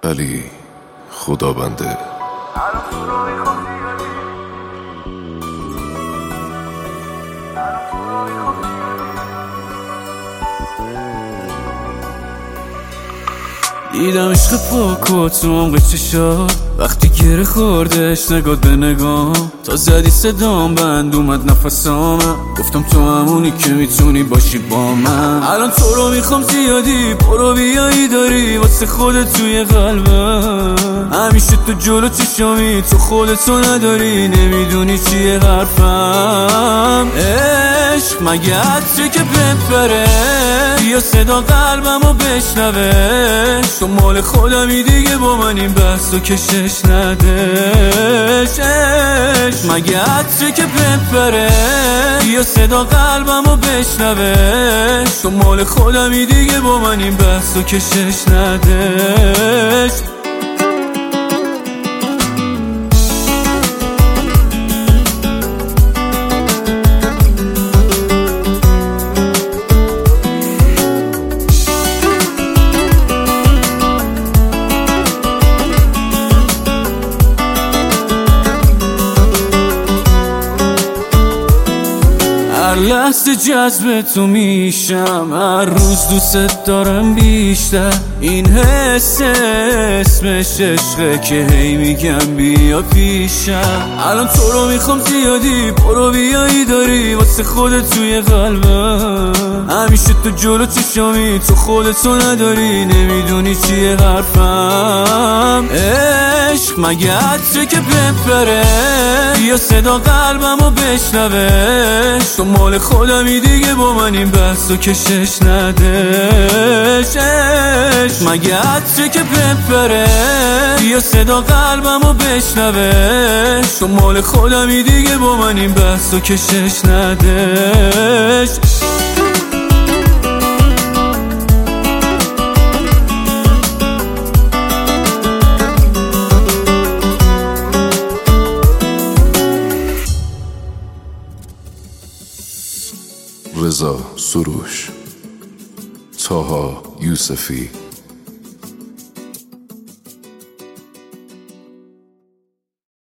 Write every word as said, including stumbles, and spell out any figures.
ولی خدا بنده. دیدم عشق پاک و تو عمق چشات وقتی گره خوردش نگات به نگام، تا زدی صدام بند اومد نفسامم، گفتم تو همونی که میتونی باشی با من. الان تو رو میخوام زیادی، برو بیایی داری واسه خودت توی قلبم، همیشه تو جلو چشامی، تو خودتو نداری نمیدونی چیه حرفم. عشق مگه عطره که بپره یا صدا قلبمو بشنوه، تو مال خودمی دیگه با من این بحثو کشش ندش. عشق مگه عطره که بپره یا صدا قلبمو بشنوه، تو مال خودمی دیگه با من این بحثو کشش ندش. هر لحظه جذب تو میشم، هر روز دوست دارم بیشتر، این حس اسمش عشقه که هی میگم بیا پیشم. الان تو رو میخوام زیادی، برو بیایی داری واسه خودت توی قلبم، همیشه تو جلو چشامی، تو خودتو نداری نمیدونی چیه حرفم. عشق مگه عطره که بپره یا صدا قلبمو بشنوه، تو مال خودمی دیگه با من این بحثو کشش ندش. عشق مگه عطره که بپره یا صدا قلبمو بشنوه، تو مال خودمی دیگه با من این بحثو کشش ندش. رضا سروش، طاها یوسفی.